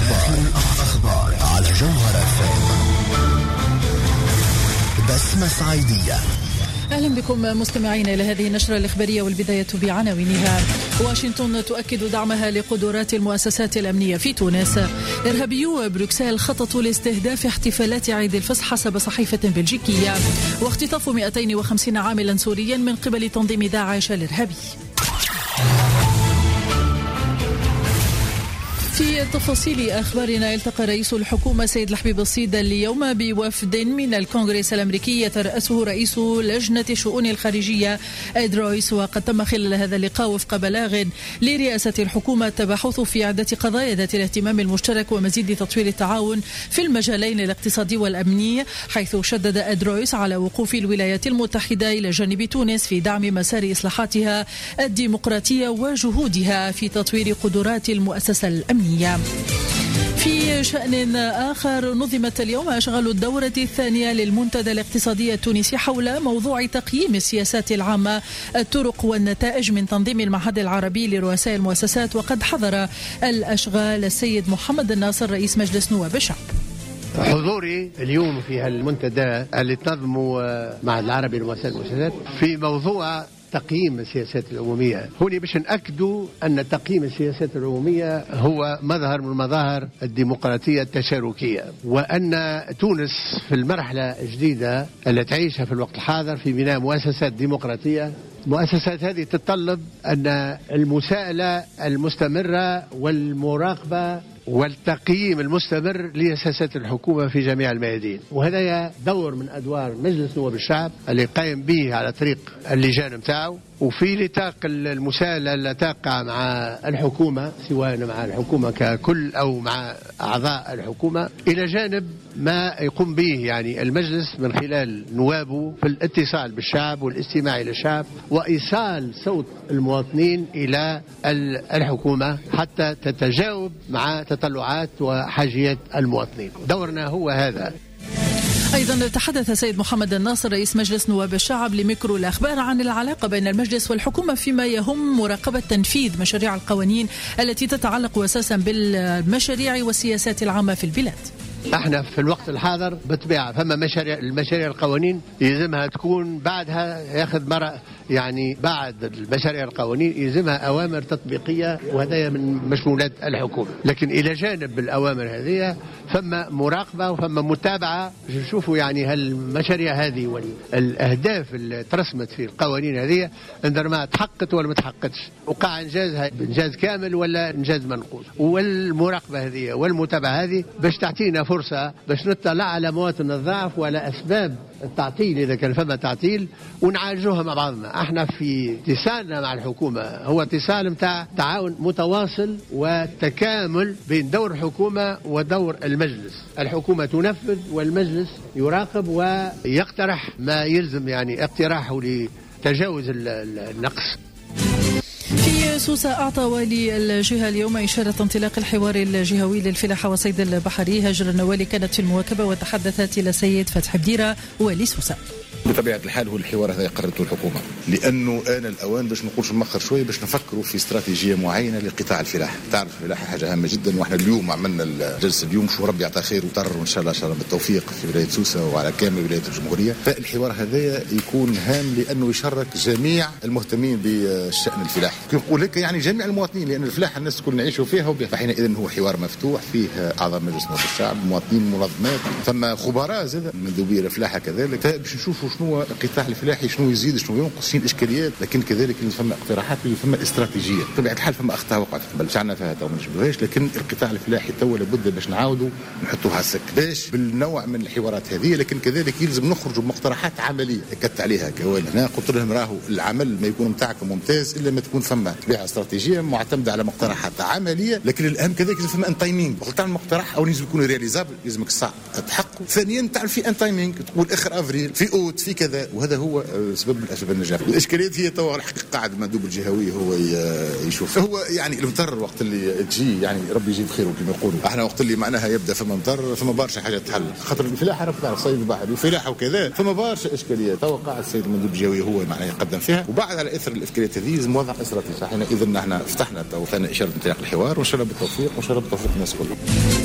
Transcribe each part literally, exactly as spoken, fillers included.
الأخبار الأخبار على جوهر اف ام. بسمة صعيدية. أهلا بكم مستمعين إلى هذه النشرة الإخبارية، والبداية بعناوينها. واشنطن تؤكد دعمها لقدرات المؤسسات الأمنية في تونس. إرهابيو بروكسل خططوا لاستهداف احتفالات عيد الفصح حسب صحيفة بلجيكية. واختطاف مئتين وخمسين عاملا سوريا من قبل تنظيم داعش الإرهابي. في تفاصيل أخبارنا، التقى رئيس الحكومة سيد الحبيب الصيد اليوم بوفد من الكونغرس الأمريكي يترأسه رئيس لجنة الشؤون الخارجية إد رويس. وقد تم خلال هذا اللقاء وفق بلاغ لرئاسة الحكومة التباحث في عدة قضايا ذات الاهتمام المشترك ومزيد تطوير التعاون في المجالين الاقتصادي والأمني، حيث شدد إد رويس على وقوف الولايات المتحدة إلى جانب تونس في دعم مسار إصلاحاتها الديمقراطية وجهودها في تطوير قدرات المؤسسة الأمنية. في شأن آخر، نظمت اليوم أشغال الدورة الثانية للمنتدى الاقتصادي التونسي حول موضوع تقييم السياسات العامة، الطرق والنتائج من تنظيم المعهد العربي لرؤساء المؤسسات. وقد حضر الأشغال السيد محمد الناصر رئيس مجلس نواب الشعب. حضوري اليوم في هالمنتدى اللي تنظموا معهد العربي لرؤساء المؤسسات في موضوع تقييم السياسات العمومية. هوني باش نأكدوا أن تقييم السياسات العمومية هو مظهر من مظاهر الديمقراطية التشاركية، وأن تونس في المرحلة الجديدة اللي تعيشها في الوقت الحاضر في بناء مؤسسات ديمقراطية. مؤسسات هذه تتطلب أن المساءلة المستمرة والمراقبة والتقييم المستمر لسياسات الحكومة في جميع الميادين، وهذا دور من أدوار مجلس نواب الشعب اللي قائم به على طريق اللجان متاعه، وفي نطاق المساءلة اللي تقع مع الحكومة سواء مع الحكومة ككل أو مع أعضاء الحكومة، إلى جانب ما يقوم به يعني المجلس من خلال نوابه في الاتصال بالشعب والاستماع إلى الشعب وإيصال صوت المواطنين إلى الحكومة حتى تتجاوب مع تطلعات وحاجيات المواطنين. دورنا هو هذا. أيضا تحدث سيد محمد الناصر رئيس مجلس نواب الشعب لميكرو الأخبار عن العلاقة بين المجلس والحكومة فيما يهم مراقبة تنفيذ مشاريع القوانين التي تتعلق أساسا بالمشاريع والسياسات العامة في البلاد. احنا في الوقت الحاضر بطبيعة فما مشاريع المشاريع القوانين يلزمها تكون بعدها ياخذ مرة يعني بعد المشاريع القوانين يلزمها أوامر تطبيقية، وهذا من مشمولات الحكومة. لكن إلى جانب الأوامر هذه فما مراقبة وفما متابعة، نشوفوا يعني هالمشاريع هذه والأهداف اللي ترسمت في القوانين هذه عندما تحققت ولا ما تحققتش، وقع إنجازها إنجاز كامل ولا إنجاز منقوص. والمراقبة هذه والمتابعة هذه باش تعطينا فرصة باش نطلع على مواطن الضعف ولا أسباب التعطيل إذا كان فما تعطيل ونعالجوها مع بعضنا. احنا في اتصالنا مع الحكومة هو اتصال متاع تعاون متواصل وتكامل بين دور الحكومة ودور المجلس. الحكومة تنفذ والمجلس يراقب ويقترح ما يلزم يعني اقتراحه لتجاوز النقص. في سوسة أعطى والي الجهة اليوم إشارة انطلاق الحوار الجهوي للفلاحة والصيد البحري. هاجر النوالي كانت في المواكبة وتحدثت إلى السيد فتح بديرة والي سوسة. بطبيعة الحال هو الحوار هذا قررته الحكومة، لأنه آن الأوان باش نقولش نمخر شوية باش نفكروا في استراتيجية معينة لقطاع الفلاحة. تعرف الفلاحة حاجة هامة جدا، وإحنا اليوم عملنا الجلسة اليوم شو ربي يعطى خير وطر وإن شاء الله إن شاء الله بالتوفيق في ولاية سوسة وعلى كامل ولاية الجمهورية. فالحوار هذا يكون هام لأنه يشرك جميع المهتمين بالشأن الفلاحي. نقول هيك يعني جميع المواطنين، لأن الفلاحة الناس كل نعيشوا فيها، فحينئذ هو حوار مفتوح فيه أعضاء مجلس نواب الشعب، مواطنين، منظمات، ثم خبراء زاد من ذوي الفلاحة كذلك، باش نشوفوا شنو القطاع الفلاحي شنو يزيد شنو ينقص، شنو الاشكاليات، لكن كذلك فما اقتراحات وفما استراتيجيه. بطبيعه الحال فما اخطاء وقعت قبل شعنا فيها تو ما نجبروهاش، لكن القطاع الفلاحي تو لابد باش نعاودوا نحطوها على السك باش بالنوع من الحوارات هذه، لكن كذلك يلزم نخرجوا بمقترحات عمليه. اكدت عليها كوالي هنا قلت لهم راهو العمل ما يكون نتاعكم ممتاز الا ما تكون فما طبيعه استراتيجيه معتمده على مقترحات عمليه، لكن الاهم كذلك لازم فما ان تايمينغ. قلت على المقترح او لازم يكون رياليزابل، لازمك الساعه تحققه. ثانيا تعرف في ان تايمينغ تقول اخر افريل في صوت في كذا، وهذا هو سبب من اسباب النجاح. الاشكاليات هي توا الحقيقه قاعد المندوب الجهوي هو يشوف. هو يعني المطر وقت اللي تجي يعني ربي يجيب خيره كما يقولوا، احنا وقت اللي معناها يبدا فما مطر فما برشا حاجات تحل، خاطر الفلاحه راه تعرف صيد البحر وفلاحه وكذا، فما برشا اشكاليات. توا قاعد السيد المندوب الجهوي هو معناها يقدم فيها، وبعد على اثر الاشكاليات هذه لازم وضع استراتيجي. احنا اذا احنا فتحنا تو ثاني اشاره انطلاق الحوار، وان شاء الله بالتوفيق وان شاء الله بالتوفيق الناس كلها.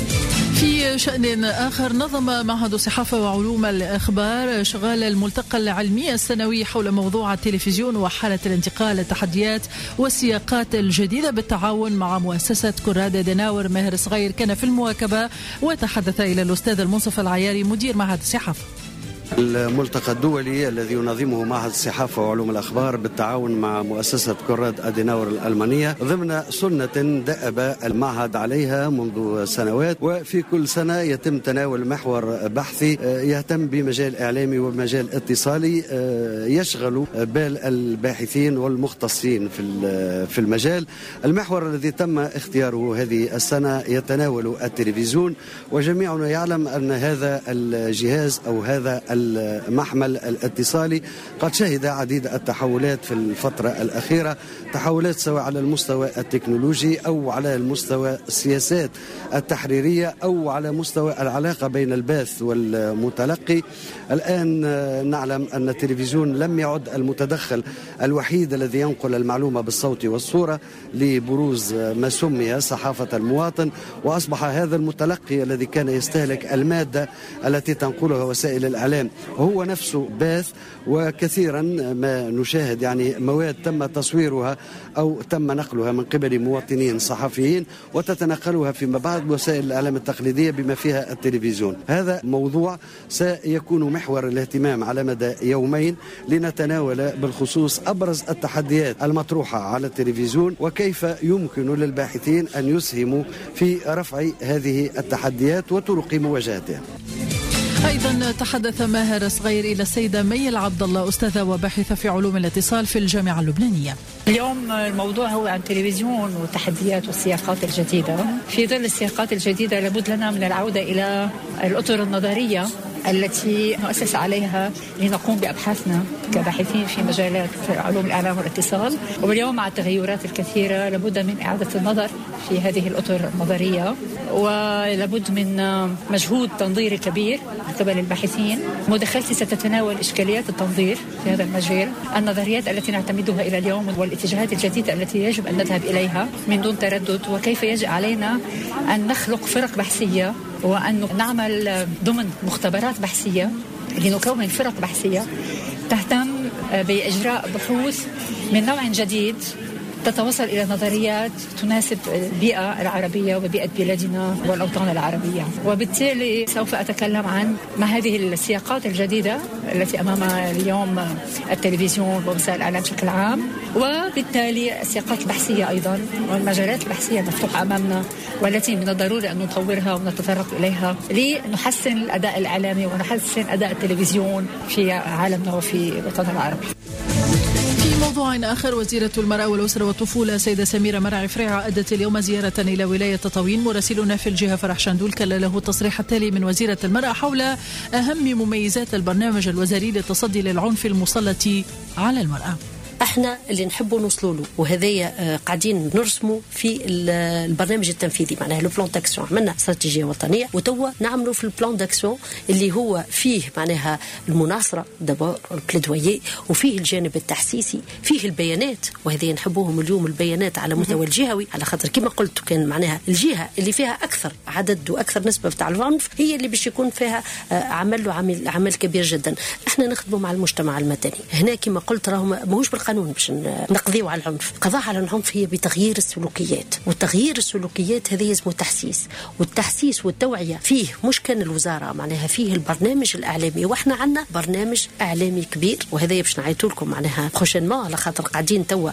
في شأن آخر، نظم معهد الصحافة وعلوم الإخبار شغال الملتقى العلمي السنوي حول موضوع التلفزيون وحالة الانتقال، التحديات والسياقات الجديدة بالتعاون مع مؤسسة كراد أديناور. ماهر صغير كان في المواكبة وتحدث إلى الأستاذ المنصف العياري مدير معهد الصحافة. الملتقى الدولي الذي ينظمه معهد الصحافة وعلوم الأخبار بالتعاون مع مؤسسة كراد أديناور الألمانية ضمن سنة دأب المعهد عليها منذ سنوات، وفي كل سنة يتم تناول محور بحثي يهتم بمجال إعلامي ومجال اتصالي يشغل بال الباحثين والمختصين في المجال. المحور الذي تم اختياره هذه السنة يتناول التلفزيون، وجميعنا يعلم أن هذا الجهاز أو هذا المحمل الاتصالي قد شهد عديد التحولات في الفترة الأخيرة، تحولات سواء على المستوى التكنولوجي أو على المستوى السياسات التحريرية أو على مستوى العلاقة بين الباث والمتلقي. الآن نعلم أن التلفزيون لم يعد المتدخل الوحيد الذي ينقل المعلومة بالصوت والصورة لبروز ما سمي صحافة المواطن، وأصبح هذا المتلقي الذي كان يستهلك المادة التي تنقلها وسائل الإعلام هو نفسه باث. وكثيرا ما نشاهد يعني مواد تم تصويرها أو تم نقلها من قبل مواطنين صحفيين وتتنقلها فيما بعد وسائل الإعلام التقليدية بما فيها التلفزيون. هذا موضوع سيكون محور الاهتمام على مدى يومين لنتناول بالخصوص أبرز التحديات المطروحة على التلفزيون وكيف يمكن للباحثين أن يسهموا في رفع هذه التحديات وطرق مواجهتها. أيضا تحدث ماهر صغير إلى السيدة مي العبد الله، أستاذة وباحثة في علوم الاتصال في الجامعة اللبنانية. اليوم الموضوع هو عن التلفزيون والتحديات والسياقات الجديدة. في ظل السياقات الجديدة لابد لنا من العودة إلى الأطر النظرية التي نؤسس عليها لنقوم بأبحاثنا كباحثين في مجالات علوم الإعلام والاتصال. واليوم مع التغيرات الكثيرة لابد من إعادة النظر في هذه الأطر النظرية، ولابد من مجهود تنظيري كبير من قبل الباحثين. مداخلتي ستتناول إشكاليات التنظير في هذا المجال، النظريات التي نعتمدها إلى اليوم والاتجاهات الجديدة التي يجب أن نذهب إليها من دون تردد، وكيف يجب علينا أن نخلق فرق بحثية وأن نعمل ضمن مختبرات بحثية لنكون فرق بحثية تهتم بإجراء بحوث من نوع جديد تتوصل إلى نظريات تناسب البيئة العربية وبيئة بلادنا والأوطان العربية. وبالتالي سوف أتكلم عن ما هذه السياقات الجديدة التي أمام اليوم التلفزيون ووسائل الإعلام بشكل عام، وبالتالي السياقات البحثية أيضا والمجالات البحثية المفتوحة أمامنا والتي من الضروري أن نطورها ونتطرق إليها لنحسن الأداء الإعلامي ونحسن أداء التلفزيون في عالمنا وفي الوطن العربي. موضوع آخر، وزيرة المرأة والأسرة والطفولة سيدة سميرة مرعي فريعة أدت اليوم زيارة إلى ولاية تطاوين. مراسلنا في الجهة فرح شندول كان له التصريح التالي من وزيرة المرأة حول أهم مميزات البرنامج الوزاري للتصدي للعنف المسلط على المرأة. احنا اللي نحبوا نوصلوا له، وهذايا قاعدين نرسموا في البرنامج التنفيذي، معناها لو بلان داكسيون. عملنا استراتيجيه وطنيه وتوا نعملوا في البلان داكسيون اللي هو فيه معناها المناصره دابا البليدويي، وفيه الجانب التحسيسي، فيه البيانات، وهذه نحبوهم اليوم البيانات على مستوى الجهوي، على خاطر كما قلت كان معناها الجهه اللي فيها اكثر عدد واكثر نسبه بتاع العنف هي اللي باش يكون فيها عمل له عمل عمل كبير جدا. احنا نخدموا مع المجتمع المدني هنا كما قلت، راهو ماهوش بالقانون باش نقضيو على العنف. القضاء على العنف هي بتغيير السلوكيات، والتغيير السلوكيات هذه اسمه تحسيس، والتحسيس والتوعية فيه مش كان الوزارة معناها فيه البرنامج الإعلامي، واحنا عندنا برنامج إعلامي كبير، وهذا باش نعيطوا لكم معناها بروشينمون على خاطر قاعدين توا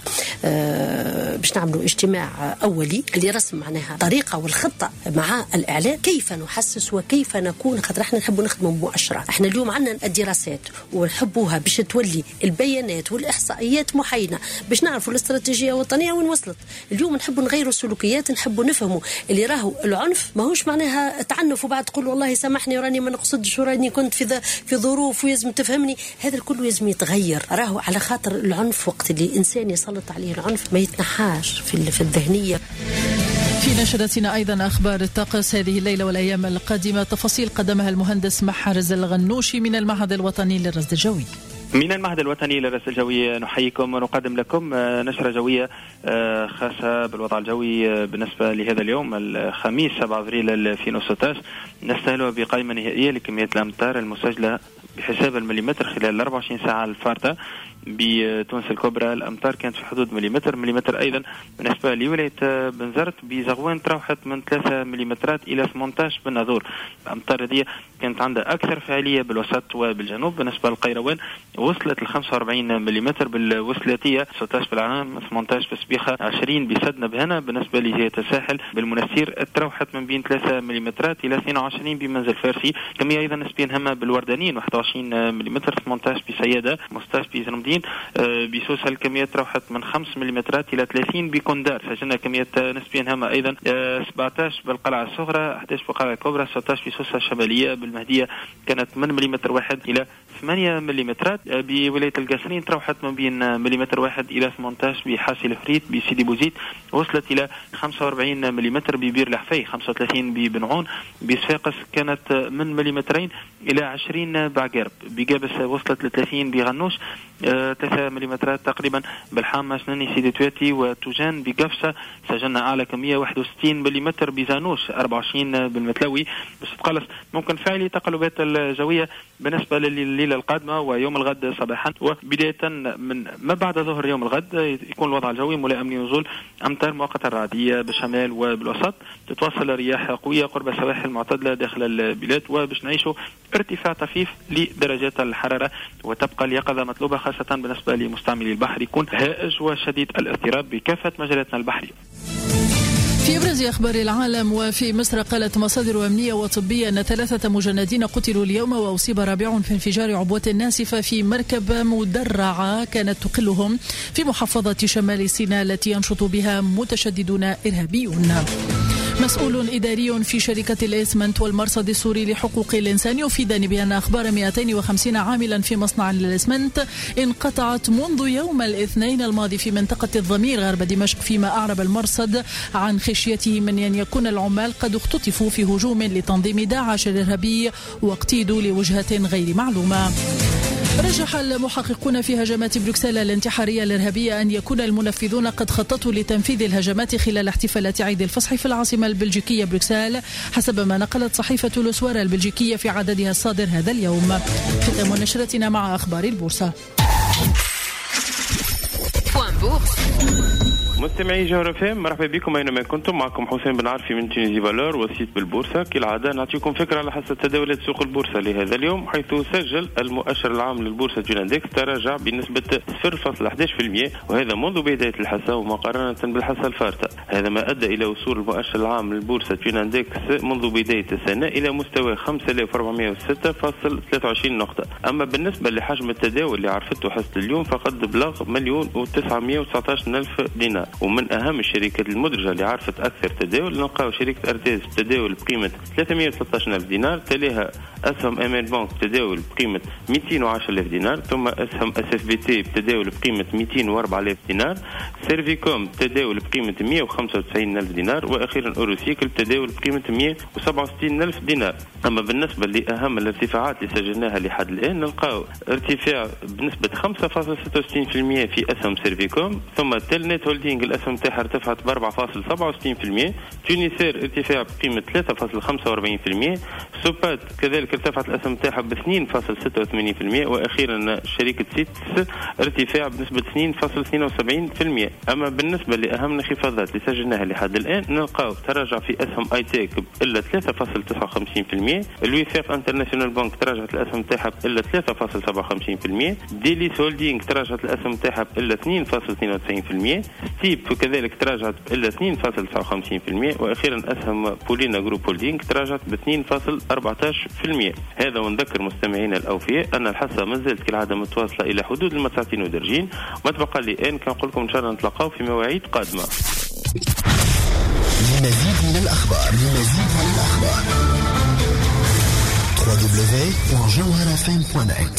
آه باش نعملوا اجتماع أولي لرسم معناها طريقة والخطة مع الإعلام كيف نحسس وكيف نكون، خاطر احنا نحبوا نخدموا بمؤشرات. احنا اليوم عندنا الدراسات ونحبوها باش تولي البيانات والإحصائيات سلوكيات محايدة باش نعرفوا الاستراتيجية الوطنية وين وصلت. اليوم نحبوا نغيروا السلوكيات، نحبوا نفهموا اللي راهو العنف ماهوش معناها تعنف وبعد تقول والله سامحني وراني ما نقصدش وراني كنت في في ظروف ويزم تفهمني. هذا الكل لازم يتغير. راهو على خاطر العنف وقت اللي إنسان يسلط عليه العنف ما يتنحاش في في الذهنية. في نشرتنا أيضا أخبار الطقس هذه الليلة والأيام القادمة، تفاصيل قدمها المهندس محرز الغنوشي من المعهد الوطني للرصد الجوي. من المعهد الوطني للرصد الجوي نحييكم ونقدم لكم نشرة جوية خاصة بالوضع الجوي بالنسبة لهذا اليوم الخميس سبعة أبريل ألفين وستة عشر. نستهل بقائمة نهائية لكمية الأمطار المسجلة بحساب المليمتر خلال الأربع وعشرين ساعة الفارطة بتونس الكبرى. الأمطار كانت في حدود مليمتر مليمتر أيضا بالنسبة لولاية بنزرت بزغوان تراوحت من ثلاثة مليمترات إلى ثمانية عشر بالناظور. الأمطار هذه كانت عندها أكثر فعالية بالوسط وبالجنوب. بالنسبة للقيروان وصلت ل خمسة وأربعين مليمتر بالوسلاتية، ستة عشر بالعام، ثمانية عشر بسبيخة، عشرين بسدنا بهنا. بالنسبة لجهة الساحل بالمنستير تراوحت من بين ثلاثة مليمترات إلى اثنين وعشرين بمنزل فارسي. كمية أيضا نسبيا هامة بالوردانين واحد وعشرين مليمتر، ثمانية عشر بسيادة، خمسة عشر بزرمدين. بسوسة الكمية تراوحت من خمس مليمترات إلى ثلاثين بكندار. سجلنا كمية نسبيا هامة أيضا سبعة عشر بالقلعة الصغرى، أحد عشر بالقلعة الكبرى، ستة عشر بسوسة الشمالية. بالمهدية كانت من مليمتر واحد إلى ثمانية مليمترات. بولاية القصرين تراوحت من بين مليمتر واحد إلى ثمانية عشر بحاسي الفريت بسيدي بوزيد، وصلت إلى خمسة وأربعين مليمتر ببير الحفي، خمسة وثلاثين ببنعون. بصفاقس كانت من مليمترين إلى عشرين بعقارب. بقابس وصلت ل ثلاثين بغنوش، ثلاثة مليمترات تقريبا. بالحامة سنني سيدي تواتي وتوجان بقفصة سجلنا أعلى كمية واحد وستين مليمتر بزانوش، أربعة وعشرين بالمتلوي. بس تقلص ممكن فعلي تقلبات الجوية بالنسبة لليلة القادمة ويوم الغد صباحا، وبداية من ما بعد ظهر يوم الغد يكون الوضع الجوي ملائم لنزول أمطار مؤقتة رعدية بالشمال وبالوسط. تتواصل رياح قوية قرب سواحل معتدلة داخل البلاد، وباش نعيشوا ارتفاع طفيف لدرجات الحرارة. وتبقى اليقظة مطلوبة خاصة بالنسبة لمستعملي البحر، يكون هائج وشديد الاضطراب بكافة مجالاتنا البحرية. في أبرز أخبار العالم، وفي مصر قالت مصادر أمنية وطبية أن ثلاثة مجندين قتلوا اليوم وأصيب رابع في انفجار عبوة ناسفة في مركب مدرعة كانت تقلهم في محافظة شمال سيناء التي ينشط بها متشددون إرهابيون. مسؤول إداري في شركة الإسمنت والمرصد السوري لحقوق الإنسان يفيدني بأن أخبار مئتين وخمسين عاملا في مصنع الإسمنت انقطعت منذ يوم الاثنين الماضي في منطقة الضمير غرب دمشق، فيما أعرب المرصد عن خشيته من أن يكون العمال قد اختطفوا في هجوم لتنظيم داعش الإرهابي واقتيدوا لوجهة غير معلومة. رجح المحققون في هجمات بروكسل الانتحارية الإرهابية أن يكون المنفذون قد خططوا لتنفيذ الهجمات خلال احتفالات عيد الفصح في العاصمة البلجيكية بروكسل، حسب ما نقلت صحيفة لوسوار البلجيكية في عددها الصادر هذا اليوم. ختام نشرتنا مع أخبار البورصة. مستمعي جوهر اف ام، مرحبا بكم اينما كنتم. معكم حسين بن عارفي من تونيزي فالور وسيط بالبورصه. كالعاده نعطيكم فكره على حسب تداولات سوق البورصه لهذا اليوم، حيث سجل المؤشر العام للبورصه جولاندكس تراجع بنسبه صفر فاصلة واحد عشر بالمئة، وهذا منذ بدايه الحصه ومقارنه بالحصه الفارطه. هذا ما ادى الى وصول المؤشر العام للبورصه جولاندكس منذ بدايه السنه الى مستوى خمسة آلاف وأربعمئة وستة فاصلة ثلاثة وعشرين نقطه. اما بالنسبه لحجم التداول اللي عرفته حصه اليوم فقد بلغ مليون وتسعمئة وتسعة عشر ألف دينار. ومن أهم الشركات المدرجة اللي عرفت أكثر تداول نلقاو شركة أرتيز بتداول بقيمة ثلاثمئة وثلاثة عشر ألف دينار، تليها أسهم أمان بانك بتداول بقيمة مئتين وعشرة آلاف دينار، ثم أسهم اس اف بي تي بتداول بقيمة مئتين وأربعة آلاف دينار، سيرفيكوم بتداول بقيمة مئة وخمسة وتسعين ألف دينار، وأخيرا أوروسيكل بتداول بقيمة مئة وسبعة وستين ألف دينار. أما بالنسبة لأهم الارتفاعات اللي سجلناها لحد الآن نلقاو ارتفاع بنسبة خمسة فاصلة ستة وستين بالمئة في أسهم سيرفيكوم، ثم تيلنت هولدينغ الأسهم تاعها ارتفعت ب أربعة فاصلة سبعة وستين بالمئة، تونيسير ارتفاع بقيمة ثلاثة فاصلة خمسة وأربعين بالمئة، سوبات كذلك ارتفعت الأسهم تاعها ب اثنين فاصلة ستة وثمانين بالمئة، وأخيرا شركة سيتس ارتفاع بنسبة اثنين فاصلة اثنين وسبعين بالمئة. أما بالنسبة لأهم الانخفاضات اللي سجلناها لحد الآن نلقاو تراجع في أسهم اي تيك إلا ثلاثة فاصلة تسعة وخمسين بالمئة، الوفاق انترناشونال بانك تراجعت الأسهم تاعها إلا ثلاثة فاصلة سبعة وخمسين بالمئة، ديليس هولدينغ تراجعت الأسهم تاعها إلا اثنين فاصلة اثنين وتسعين بالمئة، ستيب وكذلك تراجعت إلا اثنين فاصلة تسعة وخمسين بالمئة، وأخيرا أسهم بولينا جروب هولدينغ تراجعت ب اثنين فاصلة أربعة عشر بالمئة. بالمئة. هذا ونذكر مستمعينا الأوفياء أن الحصة ما زالت كالعادة متواصلة إلى حدود المساعتين ودرجين. ما تبقى لي الآن كنقول لكم إن شاء الله نتلاقاو في مواعيد قادمة. لمزيد من الأخبار لمزيد من الأخبار دبليو دبليو دبليو دوت جوهرة إف إم دوت نت